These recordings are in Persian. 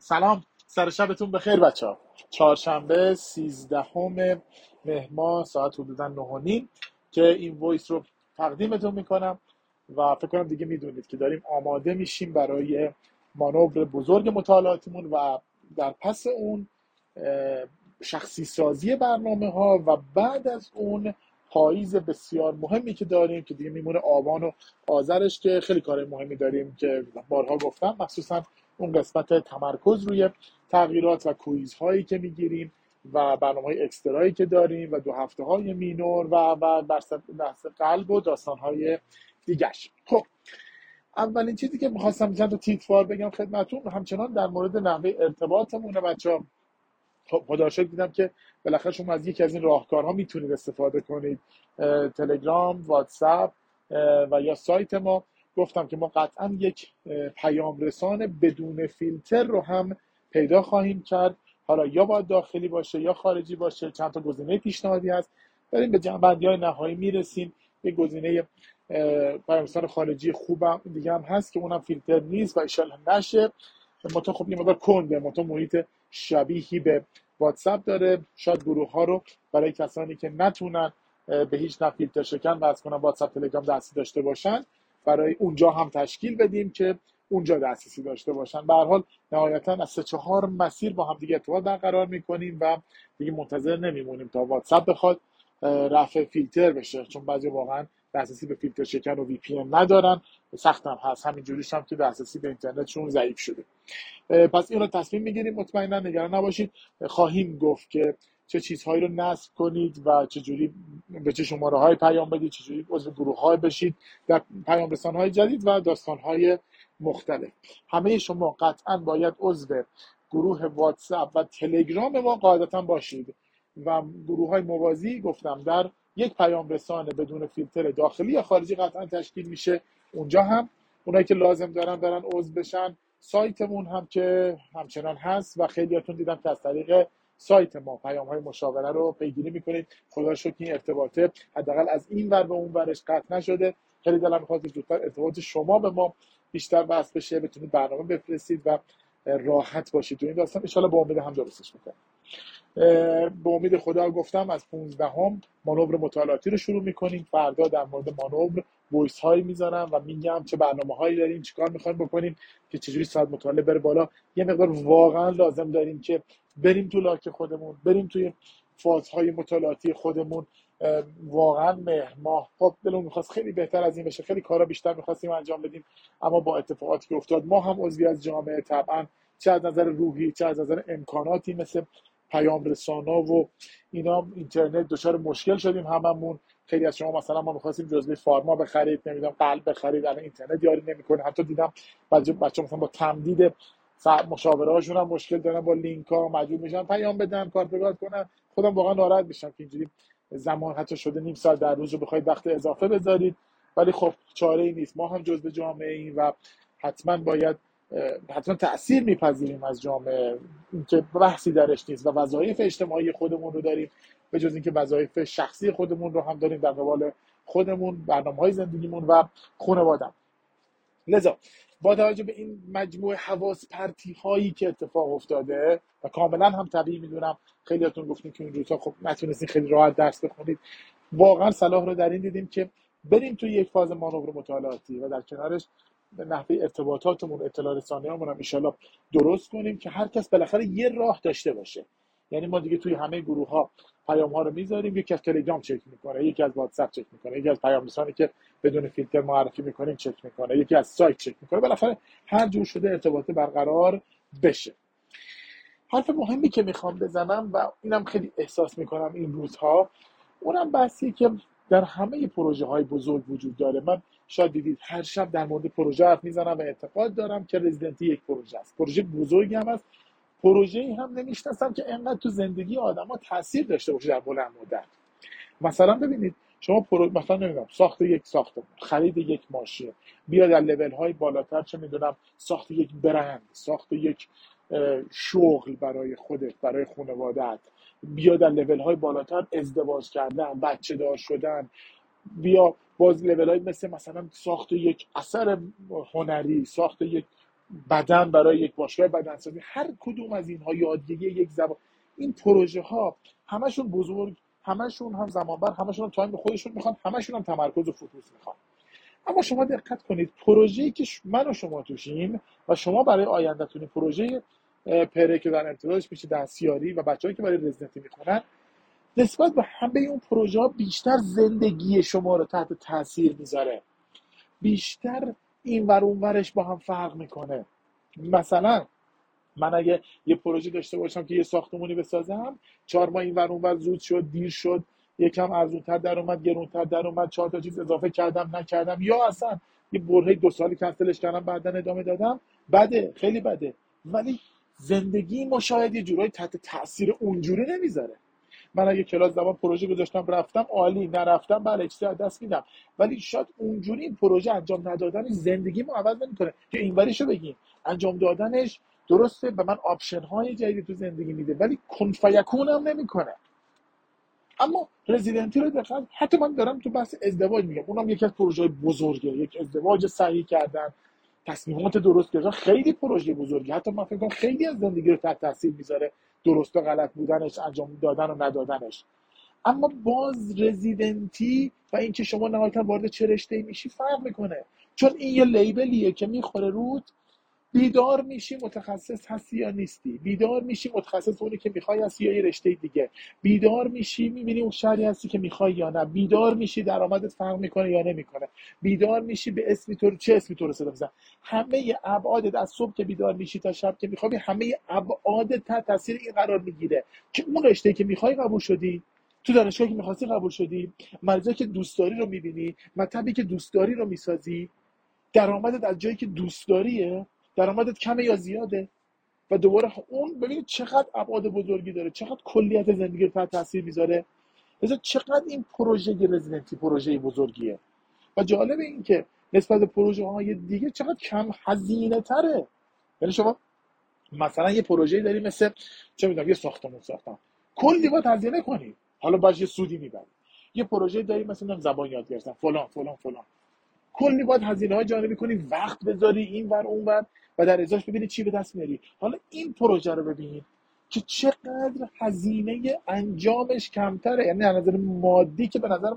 سلام، سر شبتون بخیر بچه‌ها. چهارشنبه 13 مهر ماه ساعت حدودا 9:30 که این وایس رو تقدیمتون میکنم و فکر کنم دیگه میدونید که داریم آماده میشیم برای مانور بزرگ مطالعاتمون و در پس اون شخصی سازی برنامه ها و بعد از اون پاییز بسیار مهمی که داریم که دیگه میمونه آبان و آذرش که خیلی کار مهمی داریم که بارها گفتم، مخصوصا اون قسمت تمرکز روی تغییرات و کویز هایی که میگیریم و برنامه های اکسترایی که داریم و 2 هفته های مینور و بحث قلب و داستان های دیگرش. خب اولین چیزی که میخواستم چند تا تیتروار بگم خدمتون، همچنان در مورد نحوه ارتباطمونه بچه‌ها. خب خدا شکر دیدم که بالاخره شما از یکی از این راهکارها میتونید استفاده کنید، تلگرام، واتساپ و یا سایت ما. گفتم که ما قطعا یک پیام رسان بدون فیلتر رو هم پیدا خواهیم کرد، حالا یا باید داخلی باشه یا خارجی باشه. چند تا گزینه پیشنهادی هست، داریم به جنبندی‌های نهایی میرسیم. یک گزینه پیام رسان خارجی خوبم دیگه هم هست که اونم فیلتر نیست و ان شاءالله نشه. متو خب یه مقدار کنده، متو محیط شبیهی به واتساپ داره. شاید گروه ها رو برای کسانی که نتونن به هیچ نحو فیلتر شکن واسه کنن واتساپ تلگرام دستی داشته باشن، برای اونجا هم تشکیل بدیم که اونجا دسترسی داشته باشن. به هر حال نهایتا از 3-4 مسیر با هم دیگه ارتباط برقرار میکنیم و دیگه منتظر نمیمونیم تا واتساپ بخواد رفع فیلتر بشه، چون بعضی واقعا دسترسی به فیلتر شکن و وی پی ان ندارن. سخت هم هست، همینجوریش هم که دسترسی به اینترنتشون ضعیف شده. پس این رو تصمیم میگیریم، مطمئنا نگران نباشید. خواهیم گفت که چه چیزهایی رو نصب کنید و چجوری به چه شماره های پیام بدید، چجوری عضو گروه های بشید در پیام رسان های جدید و داستان های مختلف. همه شما قطعا باید عضو گروه واتساپ و تلگرام ما قاعدتا باشید و گروه های موازی گفتم در یک پیام رسان بدون فیلتر داخلی یا خارجی قطعا تشکیل میشه. اونجا هم اونایی که لازم دارن برن عضو بشن. سایتمون هم که همچنان هست و خیلیاتون دیدم که از طریق سایت ما پیام های مشاوره رو پیگیری میکنید. خدا رو شکر این ارتباطه حداقل از این ور به اون ورش قطع نشده. خیلی دلم میخواد زودتر ارتباط شما به ما بیشتر وصل بشه، بتونید برنامه بفرستید و راحت باشید تو این داستان. ان شاءالله با امید هم درستش میکنم. به امید خدا گفتم از 15 مانور مطالعاتی رو شروع میکنیم. فردا در مورد مانور وایس هایی میذارم و میگم چه برنامه هایی داریم، چیکار میخوایم بکنیم که چجوری ساعت مطالعه بره بالا. یه مقدار واقعا لازم داریم که بریم تو لاک خودمون، بریم توی فازهای مطالعاتی خودمون. واقعا مهر ماه خب دلمون میخواست خیلی بهتر از این بشه، خیلی کارا بیشتر میخواستیم انجام بدیم، اما با اتفاقاتی که افتاد ما هم عضوی از جامعه طبعا، چه از نظر روحی چه از نظر امکاناتی مثل پیام رسانا و اینا اینترنت دچار مشکل شدیم هممون. خیلی از شما مثلا ما می‌خواستیم جزوه فارما بخرید، نمیدونم قلب بخرید، الان اینترنت یاری نمی‌کنه. حتی دیدم بچه‌ها مثلا با تمدید مشاوره هم مشکل دارن، با لینک ها مجبور میشن پیام بدن، کارت به کارت کنن. خودم واقعا ناراحت میشم که اینجوری زمان حتی شده نیم ساعت در روز رو بخواید وقت اضافه بذارید، ولی خب چاره ای نیست. ما هم جزء جامعه ایم و حتما باید تأثیر میپذیریم از جامعه، اینکه بحثی درش نیست و وظایف اجتماعی خودمون رو داریم، به جز اینکه وظایف شخصی خودمون رو هم داریم در قبال خودمون، برنامه‌های زندگیمون و خانواده‌مون. لذا با توجه به این مجموعه حواس پرتی هایی که اتفاق افتاده و کاملا هم طبیعی میدونم خیلیاتون گفتین که این روزها خب نتونستین خیلی راحت درس بخونید، واقعا صلاح رو در این دیدیم که بریم توی یک فاز مانور مطالعاتی و در کنارش نحوه ارتباطاتمون، اطلاع رسانی‌هامون هم ان شاءالله درست کنیم که هر کس بالاخره یه راه داشته باشه. یعنی ما دیگه توی همه گروه‌ها پیام‌ها رو میذاریم، یکی از تلگرام چک میکنه، یکی از واتساپ چک میکنه، یکی از پیام رسانی که بدون فیلتر معرفی میکنیم چک میکنه، یکی از سایت چک میکنه. بالاخره هر جور شده ارتباط برقرار بشه. حرف مهمی که میخوام بزنم و اینم خیلی احساس میکنم این روزها، اونم بحثی که در همه پروژه های بزرگ وجود داره. من شاید دیدید هر شب در مورد پروژه حرف میزنم و اعتقاد دارم که رزیدنتی یک پروژه است، پروژه بزرگی هم است، پروژه‌ای هم نمیشناسم که انقدر تو زندگی آدم‌ها تاثیر داشته باشه در بلند مدت. مثلا ببینید شما مثلا نمیدونم ساخت یک ساختمان، خرید یک ماشین، بیا در لول‌های بالاتر، چه میدونم ساخت یک برند، ساخت یک شغل برای خودت، برای خانواده‌ات، بیا در لول‌های بالاتر ازدواج کردن، بچه دار شدن، بیا باز لول‌های مثل مثلا ساخت یک اثر هنری، ساخت یک بدن برای یک باشگاه بدنسازی، هر کدوم از اینها یادگیری یک زبان. این پروژه ها همشون بزرگ، همشون هم زمانبر، همشون هم تایم خودشون میخوان، همشون هم تمرکز و فوکوس میخوان. اما شما دقت کنید پروژه‌ای که من و شما توشیم و شما برای آیندهتون پروژه پره که در امتدادش میشه دستیاری و بچه‌ای که برای رزیدنتی میخونن، نسبت به همه اون پروژه ها بیشتر زندگی شما رو تحت تاثیر میذاره، بیشتر این ور اون ورش با هم فرق میکنه. مثلا من اگه یه پروژه داشته باشم که یه ساختمونی بسازم، 4 ماه این ور اون ور زود شد، دیر شد، یکم ارزونتر در اومد، گرونتر در اومد، 4 تا چیز اضافه کردم نکردم، یا اصلا یه برهه 2 سالی کنسلش کردم بعداً ادامه دادم، بده، خیلی بده. ولی زندگی ما شاید یه جورایی تحت تاثیر اونجوری نمیذاره. من اگه کلاس زبان پروژه گذاشتم رفتم عالی، نرفتم بله چیزی از دست میدم، ولی شاید اونجوری این پروژه انجام ندادنش زندگیمو عوض نمیکنه که اینوریشو بگیم انجام دادنش درسته به من آپشن های جدیدی تو زندگی میده، ولی کن فیکون هم نمیکنه. اما رزیدنتی رو دقیقاً حتی من دارم تو بحث ازدواج میگم، اونم یکی از پروژه‌های بزرگه، یک ازدواج صحیح کردن، تصمیمات درست گرفتن، خیلی پروژه بزرگی، حتی من فکر کنم خیلی از زندگی رو تحت تاثیر میذاره، درست و غلط بودنش، انجام دادن و ندادنش. اما باز رزیدنتی و اینکه شما نهایتا وارد چه رشته‌ای میشی فرق میکنه، چون این یه لیبلیه که میخوره رود. بیدار میشی متخصص هستی یا نیستی، بیدار میشی متخصص اونی که میخوای هستی یا یه رشته دیگه، بیدار میشی میبینی اون شهری هستی که میخوای یا نه، بیدار میشی درآمدت فرق میکنه یا نمیکنه، بیدار میشی به اسمی تو چه اسمی تو رو صدا میزنن. همه ابعاد از صبح که بیدار میشی تا شب که میخوابی، همه ابعاد تحت تاثیر این قرار میگیره که اون رشته که میخوای قبول شدی، تو دانشگاهی که می‌خواستی قبول شدی، مدرکی که دوست داری رو می‌بینی، مطبی که دوست داری رو می‌سازی، درآمدت از جایی که دوست داریه، درآمدت کمه یا زیاده، و دوباره اون ببینید چقدر ابعاد بزرگی داره، چقدر کلیت زندگی رو تحت تاثیر میذاره. مثلا چقدر این پروژه رزیدنتی پروژه بزرگیه و جالب این که نسبت به پروژه های دیگه چقدر کم هزینه تره. یعنی شما مثلا یه پروژه‌ای داری مثل چه می‌دونم یه ساختمون ساختن، کلی باید هزینه کنی، حالا باید یه سودی میبری. یه پروژه‌ای داری مثلا زبان یاد گرفتن فلان فلان فلان، کلی باید هزینه‌های جانبی کنی، وقت بذاری این ور اون ور و در ازاش ببینی چی به دست میاری. حالا این پروژه رو ببین که چقدر هزینه انجامش کمتره، یعنی از نظر مادی که به نظر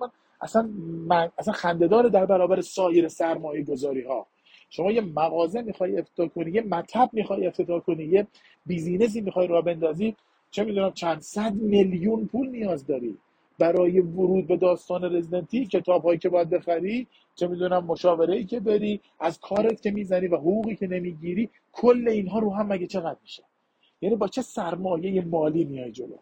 من اصلا خنده‌داره در برابر سایر سرمایه‌گذاری‌ها. شما یه مغازه میخوای افتتاح کنی، یه مطب میخوای افتتاح کنی، یه بیزینسی میخوای راه بندازی، چه میدونم چند صد میلیون پول نیاز داری برای ورود به داستان رزیدنتی. کتاب‌هایی که باید بخری، چه میدونم مشاوره‌ای که بری، از کارت که میزنی و حقوقی که نمیگیری، کل اینها رو هم مگه چقدر میشه؟ یعنی با چه سرمایه مالی میای جلو؟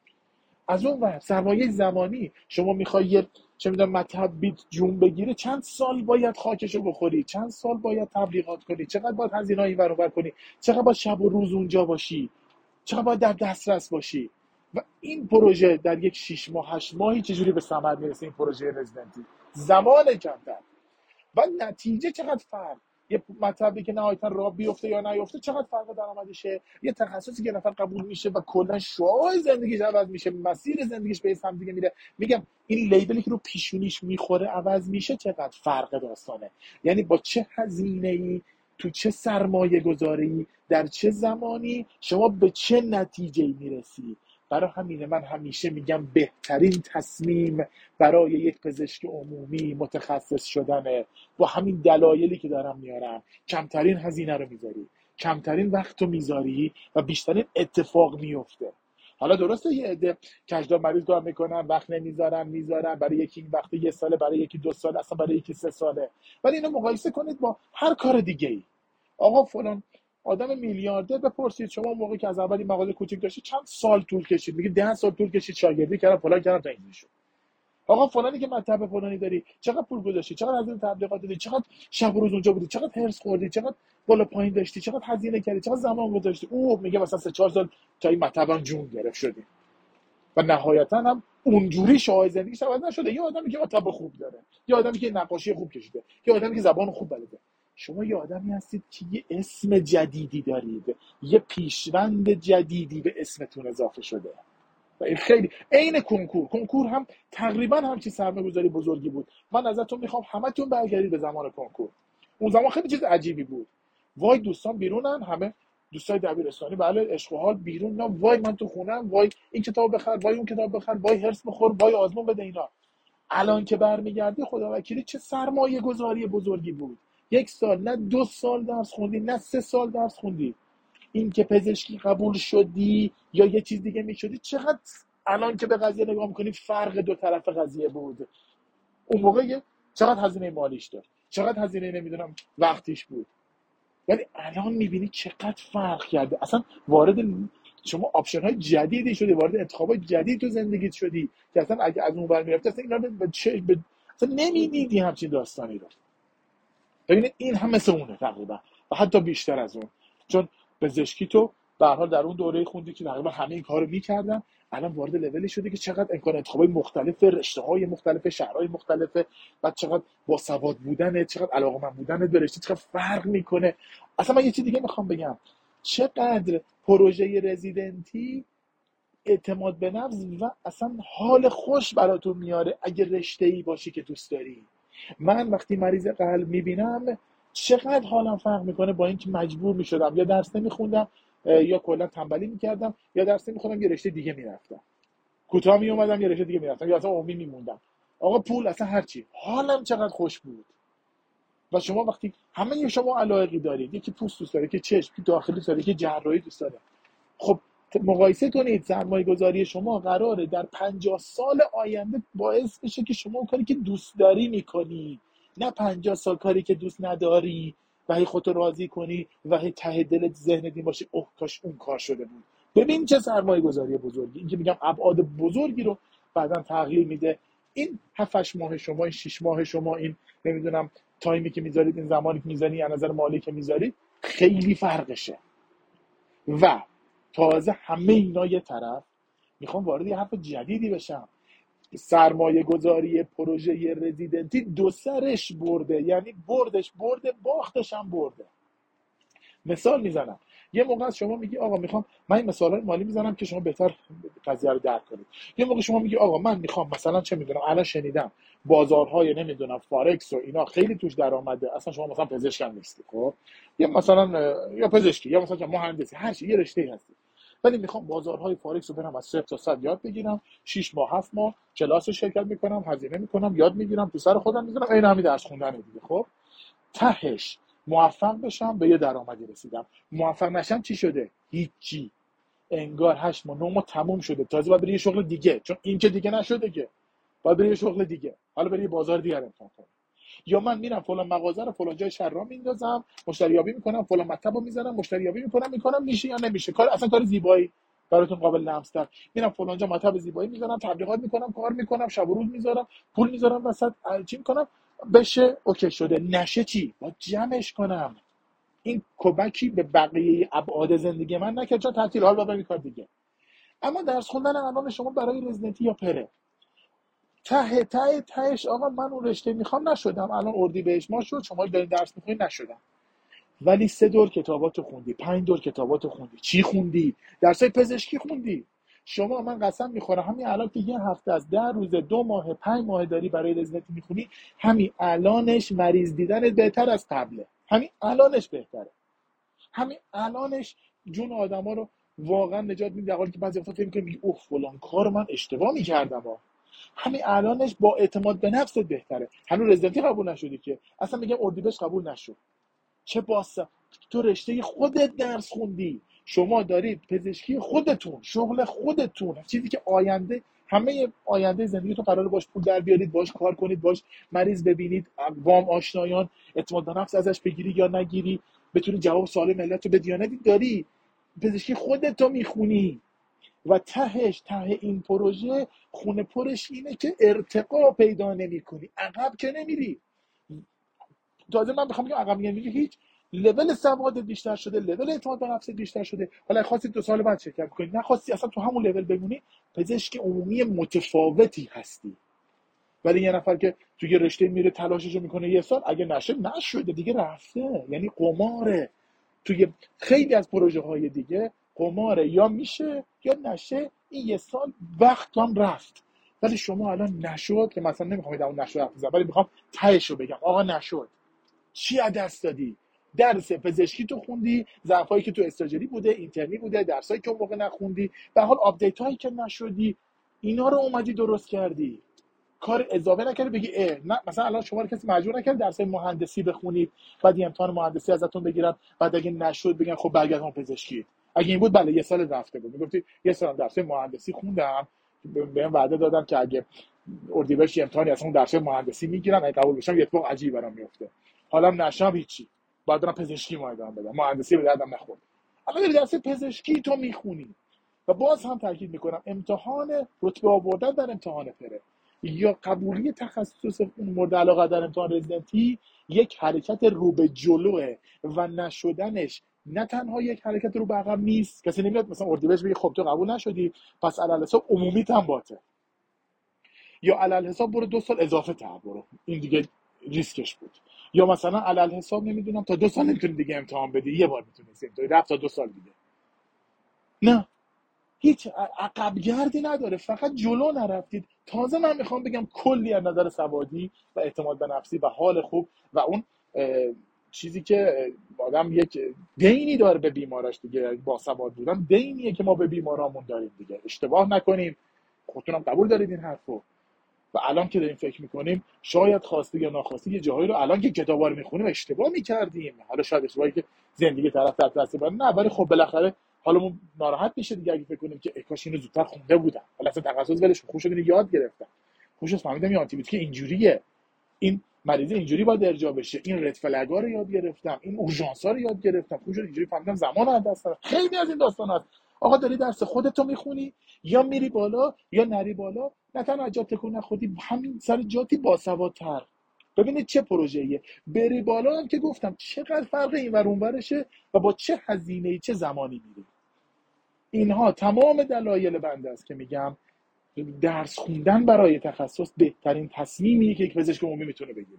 از اون ور سرمایه زمانی، شما میخوای یه چه میدونم مطب بیت جون بگیره، چند سال باید خاکشو بخوری، چند سال باید تبلیغات کنی، چقدر باید هزینه‌ای این ور اون ور کنی، چقدر باید شب و روز اونجا باشی، چقدر باید در دسترس باشی. و این پروژه در یک 6 ماه 8 ماهی چجوری به ثمر میرسه؟ این پروژه رزیدنتی زمان کمتر و نتیجه چقدر فرق، یه مطلبی که نهایتا راه بیفته یا نیفته چقدر فرق درآمدشه، یه تخصصی که نفر قبول میشه و کلا شعاع زندگیش عوض میشه، مسیر زندگیش به سمت دیگه میره. میگم این لیبلی که رو پیشونیش میخوره عوض میشه، چقدر فرق داستانه. یعنی با چه هزینه‌ای، تو چه سرمایه گذاری، در چه زمانی شما به چه نتیجه‌ای میرسی. برای همینه من همیشه میگم بهترین تصمیم برای یک پزشک عمومی متخصص شدنه. با همین دلایلی که دارم میارم، کمترین هزینه رو میذاری، کمترین وقت رو میذاری و بیشترین اتفاق میفته. حالا درسته یه عده کجدار مریض کار میکنن، وقت میذارن، برای یکی این وقت 1 ساله، برای یکی 2 سال، اصلا برای یکی 3 ساله. ولی اینو مقایسه کنید با هر کار دیگه ای. آقا فلان آدم میلیاردر بپرسید شما موقعی که از اولی مغازه کوچیک داشتی چند سال طول کشید؟ میگه 10 سال طول کشید، شاگردی کردم فلان کردم تا این شد. آقا فلانی که مطب فلانی داری چقدر پول گذاشتی، چقدر از این تبلیغات دادی، چقدر شب و روز اونجا بودی، چقدر هرس خوردی، چقدر بالا پایین داشتی، چقدر هزینه کردی، چقدر زمان گذاشتی. او میگه مثلا 3-4 سال تا این مطبم جون گرفت شدیم و نهایتا هم اونجوری شاه زندگیش عوض نشده. یه آدمی که مطب خوب داره، یه آدمی که نقاشی خوب کشیده، یه آدمی که زبان خوب بلده. شما یه آدمی هستید که یه اسم جدیدی دارید، یه پیشوند جدیدی به اسمتون اضافه شده. و این خیلی عین کنکور هم تقریبا همچین سرمایه‌گذاری بزرگی بود. من ازتون میخوام همتون برگردید به زمان کنکور. اون زمان خیلی چیز عجیبی بود. وای دوستان بیرونن، همه دوستای دبیرستانی بله عشق و حال بیرون، نه وای من تو خونم، وای این کتاب بخر، وای اون کتاب بخر، وای هرس بخور، وای آزمون بده اینا. الان که برمیگردی خدا وکیلی چه سرمایه گذاری بزرگی بود. 1 سال نه 2 سال درس خوندی نه 3 سال درس خوندی، این که پزشکی قبول شدی یا یه چیز دیگه میشدی، چقدر الان که به قضیه نگاه میکنی فرق دو طرف قضیه بود. اون موقع چقدر هزینه مالیش داشت، چقدر هزینه نمیدونم وقتیش بود، ولی الان میبینی چقدر فرق کرده. اصلا وارد شما آپشن های جدیدی شدی، وارد انتخابات جدید تو زندگیت شدی که اصلا اگه از اون ور میرفتی اصلا اینا اصلا نمیدیدی همچین داستانی رو. ببینید این هم مثل اونه تقریبا و حتی بیشتر از اون، چون پزشکی تو به هر حال در اون دوره خوندی که تقریبا همه این کارو میکردن، الان وارد لولی شده که چقدر امکان انتخابای مختلف، رشته‌های مختلف، شهرهای مختلف، بعد چقدر باسواد بودنه، چقدر علاقه‌مند بودنه به رشته چقدر فرق میکنه. اصلا من یه چیز دیگه میخوام بگم، چقدر پروژه رزیدنتی اعتماد به نفس و اصلا حال خوش براتون میاره اگه رشته‌ای باشی که دوست داری. من وقتی مریض قلب میبینم چقدر حالم فرق میکنه با اینکه مجبور میشدم یا درس نمیخوندم یا کلا تنبلی میکردم، یا درس نمیخوندم یه رشته دیگه میرفتم، کوتاه میومدم یه رشته دیگه میرفتم، یا اصلا عمومی میموندم. آقا پول اصلا هرچی، حالم چقدر خوش بود. و شما وقتی همه شما علایقی دارید، یکی پوست دوست داره، یکی چشم، یکی داخلی دوست داره، یکی جراحی دوست داره، خب مقایسه کنید سرمایه گذاری شما قراره در 50 سال آینده باعث بشه که شما اون کاری که دوست داری میکنی، نه 50 سال کاری که دوست نداری و هی خودتو راضی کنی و هی ته دلت ذهنت این باشه اوه کاش اون کار شده بود. ببین چه سرمایه گذاری بزرگی، این که میگم ابعاد بزرگی رو بعداً تغییر میده. این 7 ماه شما، این 6 ماه شما، این نمیدونم تایمی که میذارید، این زمانی که میذارید، از نظر مالی که میذارید خیلی فرقشه. و تازه همه اینا یه طرف، میخوام وارد یه حرف جدیدی بشم، سرمایه گذاری پروژه رزیدنتی دو سرش برده، یعنی بردش برده باختش هم برده. مثال میزنم، یه موقع شما میگی آقا میخوام، من این مثالای مالی میزنم که شما بهتر قضیه رو درک کنید. یه موقع شما میگی آقا من میخوام مثلا چه میدونم، الان شنیدم بازارهای نمیدونم فارکس و اینا خیلی توش درآمده، اصلا شما مثلا پزشک هم نیستی، خب یا مثلا یا پزشکی یا مثلا مهندسی، هر چی یه رشته‌ای هستی، ولی میخوام بازارهای فارکس رو برم از 0 تا 100 یاد بگیرم، 6 ماه 7 ماه کلاس شرکت میکنم، هزینه میکنم، یاد میگیرم، تو سر خودم میذارم، این همین درس خوندن دیگه. خب تهش موفق بشم به یه درآمدی رسیدم، موفق نشم چی شده؟ هیچی، انگار 8 ماه 9 ماه تموم شده، تازه باید بری یه شغل دیگه، چون این که دیگه نشده که، باید بری یه شغل دیگه، حالا بری یه بازار دیگه امتحان کنی. یا من میرم فلان مغازه رو فلان جای شهر را میندازم، مشتری یابی میکنم، فلان مطلب رو میزنم، مشتری یابی میکنم میشه یا نمیشه، کار اصلا کار زیبایی براتون قابل لمس‌تر، میرم فلان جا مطلب زیبایی میزنم، تبلیغات میکنم، کار میکنم، شب و روز میذارم، پول میذارم وسط، چی میکنم بشه اوکی شده، نشه چی؟ با جمعش کنم. این کمکی به بقیه ابعاد زندگی من نکرد، چون تعطیل حال بابا میکرد دیگه. اما درس خوندن الان شما برای رزیدنتی یا پره، تهش آقا من اون رشته میخوام نشدم، الان اردیبهشت ماه شد، شما دارین درس میخونید نشدم، ولی 3 دور کتاباتو خوندی، 5 دور کتاباتو خوندی. چی خوندی؟ درسای پزشکی خوندی. شما من قسم میخورم همین الان که یه هفته از 10 روز 2 ماه 5 ماه داری برای رزیدنتی میخونی، همین الانش مریض دیدنت بهتر از قبله، همین الانش بهتره، همین الانش جون آدما رو واقعا نجات میده، در حالی که بعضی وقتا فکر می‌کنی اوه فلان کار من اشتباه می‌کردم. همین الانش با اعتماد به نفست بهتره. هنوز رزیدنتی قبول نشدی که، اصلا میگم اردیبهشت قبول نشد، چه باسه، تو رشته خودت درس خوندی، شما دارید پزشکی خودتون، شغل خودتون، چیزی که آینده، همه آینده زندگیتون قراره باش پول در بیارید، باش کار کنید، باش مریض ببینید، وام آشنایان، اعتماد به نفس ازش بگیری یا نگیری، بتونی جواب سوال ملت رو بدی یا ندی، داری پزشکی خودتو میخونی. و ته این پروژه خونه پرش اینه که ارتقا پیدا نمی کنی، عقب که نمیری. تازه من بخوام بگم عقب نمیری، هیچ، لول سوادت بیشتر شده، لول اعتماد به نفست بیشتر شده، حالا خواستی 2 سال بعد شرکت کنی، نخواستی اصلا تو همون لول بمونی، پزشک عمومی متفاوتی هستی. ولی یه نفر که تو یه رشته میره تلاششو میکنه 1 سال، اگه نشده دیگه رفته، یعنی قماره. توی خیلی از پروژه های دیگه قماره، یا میشه یا نشه، این 1 سال وقت هم رفت. ولی شما الان نشد که مثلا نمیخوام اون نشد حرف بزنم، ولی میخوام تهش رو بگم، آقا نشد، چی از دست دادی؟ درس پزشکی تو خوندی، ظرفایی که تو استاجری بوده، اینترنی بوده، درسایی که اون موقع نخوندی، به حال آپدیت هایی که نشدی، اینا رو اومدی درست کردی. کار اضافه نکردی بگی نه مثلا الان شما رو کسی مجبور نکرد درس مهندسی بخونید، بعد امتحان مهندسی ازتون بگیرن، بعد اگه نشد بگن خب برگردون پزشکی. اگه این بود بله یه سال رفته بود، میگفتی یه سال درس مهندسی خوندم، بهم وعده دادم که اگه اردیبهشت امتحانی اصلا اون درس مهندسی میگیرن، اگه قبول بشم یه اتفاق عجیبی برام میفته. حالا نشم هیچی، بعد برم پزشکی ادامه بدم، مهندسی به دردم نخورد. الان درس پزشکی تو میخونی و باز هم تاکید میکنم امتحان رتبه آوردن در امتحان پره یا قبولی تخصص مورد علاقه در امتحان رزیدنتی یک حرکت رو به جلوه و نشدنش نه تنها یک حرکت رو به عقب نیست. کسی نمیاد مثلا اردیبهشت بگه خب تو قبول نشدی پس علل حساب عمومیت هم باطه، یا علل حساب برو 2 سال اضافه تر برو، این دیگه ریسکش بود، یا مثلا علل حساب نمیدونم تا 2 سال نمیتونی دیگه امتحان بدی، یه بار میتونی امتحان رفت تا 2 سال دیگه. نه، هیچ عقبگردی نداره، فقط جلو نرفتید. تازه من میخوام بگم کلی از نظر سوادی و اعتماد به نفسی و حال خوب و اون چیزی که آدم یک دینی داره به بیماراش دیگه، با سواد بودن دینیه که ما به بیمارامون داریم دیگه، اشتباه نکنیم. خودتونم قبول دارید این حرفو. و الان که داریم فکر میکنیم شاید خواسته یا ناخواسته یه جاهایی رو الان که کتابا رو میخونیم اشتباه میکردیم، حالا شاید اشتباهی که زندگی طرف در دست بره، نه ولی خب بالاخره حالمون ناراحت میشه دیگه اگه فکر کنیم که کاش اینو زودتر خونده بودم، حالا اصلا تخصص ولش خوب شد اینو یاد گرفتم، خوشش فهمیدم این آنتی بیوتیک اینجوریه، این مریض اینجوری باید ارجاع بشه، این رد فلگا رو یاد گرفتم، این اورژانسا رو یاد گرفتم، خوب شد اینجوری فهمیدم زمان از دست دادم. خیلی از این داستان هست. آقا داری درس خودتو میخونی یا میری بالا یا نری بالا، نه تنها جات تکون نخوردی، همین سر جاتی باسوادتر. ببینید چه پروژه‌ایه، بری بالا هم که گفتم چقدر فرق این ور اون ورشه و با چه هزینه‌ای چه زمانی میری. اینها تمام دلایل بنده است که میگم درس خوندن برای تخصص بهترین تصمیمیه که یک پزشک عمومی میتونه بگیره.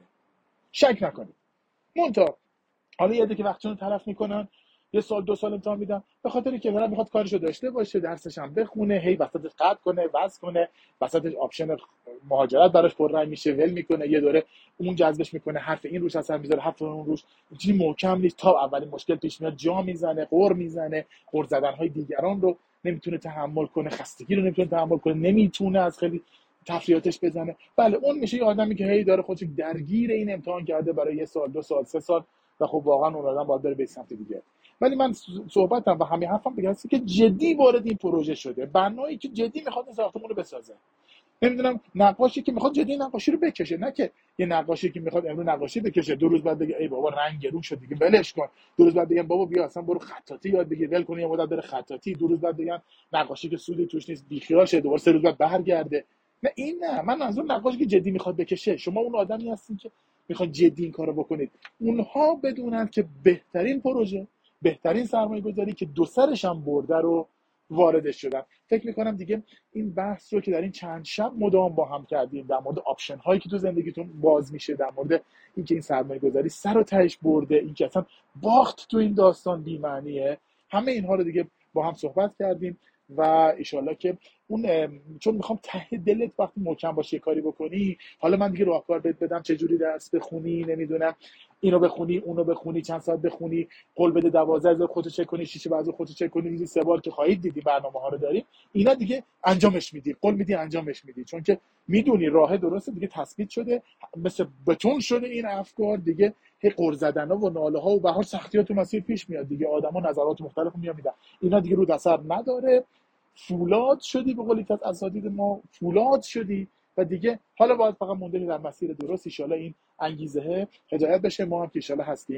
شک نکنید. منتها حالا یه عده که وقتشون تلف میکنن، یه سال 2 سال امتحان میدن به خاطر که دارن میخواد کارشو داشته باشه، درسش هم بخونه، هی وسطش قطع کنه، وصل کنه، وسطش آپشن مهاجرت براش پررنگ میشه، ول میکنه، یه دوره اون جذبش میکنه، حرف این روش اثر میذاره، حرف اون روش چیزی محکم نیست، تا اولین مشکل پیش میاد جا میزنه، قور میزنه، قور زدنهای دیگران رو نمیتونه تحمل کنه، خستگی رو نمیتونه تحمل کنه، نمیتونه از خیلی تفریحاتش بزنه. بله اون میشه یه آدمی که هی داره خودش درگیر این امتحان کرده برای 1 سال 2 سال 3 سال و خب واقعا اون آدم باید بره به سمت دیگه. ولی من صحبتم و همین حرفم بگم که جدی وارد این پروژه شده، بنایی که جدی میخواد ساختمون رو بسازه، نمیدونم نقاشی که میخواد جدی نقاشی رو بکشه، نه که یه نقاشی که میخواد امروز نقاشی بکشه 2 روز بعد بگه ای بابا رنگ رو شد دیگه ولش کن، 2 روز بعد بگم بابا بیا اصلا برو خطاطی یاد بگیر ول کن یه مدت بره خطاطی، 2 روز بعد بگم نقاشی که سودی توش نیست بیخیال شه، دوباره 3 روز بعد برگرده. نه این نه، من منظور نقاشی که جدی میخواد بکشه. شما اون آدمی هستین که میخواد جدی این کارو بکنید. اونها بدونن که بهترین پروژه، بهترین سرمایه‌گذاری که دو سرش هم برده رو واردش شدن. فکر میکنم دیگه این بحث رو که در این چند شب مدام با هم کردیم در مورد آپشن هایی که تو زندگیتون باز میشه، در مورد اینکه این سرمایه گذاری سر و تهش برده، اینکه اصلا باخت تو این داستان بی معنیه، همه اینها رو دیگه با هم صحبت کردیم و ایشالله که اون چون میخوام ته دلت وقتی محکم باشه کاری بکنی، حالا من دیگه راهکار بهت بدم چجوری درس بخونی، نمیدونم اینو بخونی اونو بخونی چند ساعت بخونی، قول بده 12 خودت چک کنی، شیشه بعضی خودت چک کنی، روزی 3 بار که خواهید دیدی برنامه‌ها رو داریم، اینا دیگه انجامش میدی، قول میدی انجامش میدی، چون که میدونی راه درسته دیگه، تثبیت شده، مثل بتون شده این افکار دیگه، هی قر زدن‌ها و ناله‌ها و به هر سختی‌ها تو مسیر پیش میاد دیگه، آدما نظرات مختلف میاد میدن، اینا دیگه رو اثر نداره، فولاد شدی به قول از اساتید ما، فولاد شدی و دیگه حالا باید فقط مونده در مسیر درست. ان این انگیزه هدایت بشه، ما هم که ان هستیم.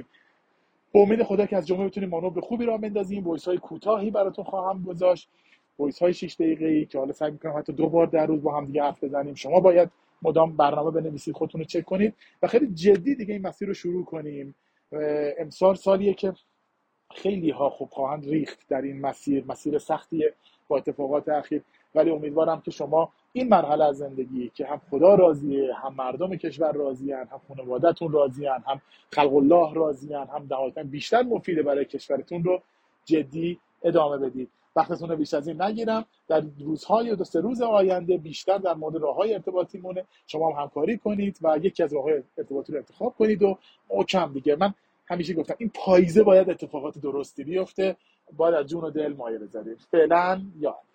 با امید خدا که از جمعه بتونیم مانور خوبی را بندازیم. وایس های کوتاهی براتون خواهم گذاشت، وایس های 6 دقیقه‌ای که حالا سعی می‌کنم حتی 2 بار در روز با هم دیگه حرف بزنیم. شما باید مدام برنامه بنویسید، خودتون رو چک کنید و خیلی جدی دیگه این مسیر رو شروع کنیم. امسال سالیه که خیلی ها خوب خواهند ریخت در این مسیر سختیه با اتفاقات اخیر، ولی امیدوارم که شما این مرحله از زندگی که هم خدا راضیه، هم مردم کشور راضیان، هم خانواده‌تون راضیان، هم خلق الله راضیان، هم نهایتاً بیشتر مفیده برای کشورتون رو جدی ادامه بدید. وقتتون رو بیش از این نگیرم. در روزهای 2-3 روز آینده بیشتر در مورد راه‌های ارتباطی مونه، شما هم همکاری کنید و یکی از راه‌های ارتباطی رو انتخاب کنید و محکم دیگه. من همیشه گفتم این پاییزه باید اتفاقات درستی بیفته، باید از جون و دل مایه بذاریم. فعلا یا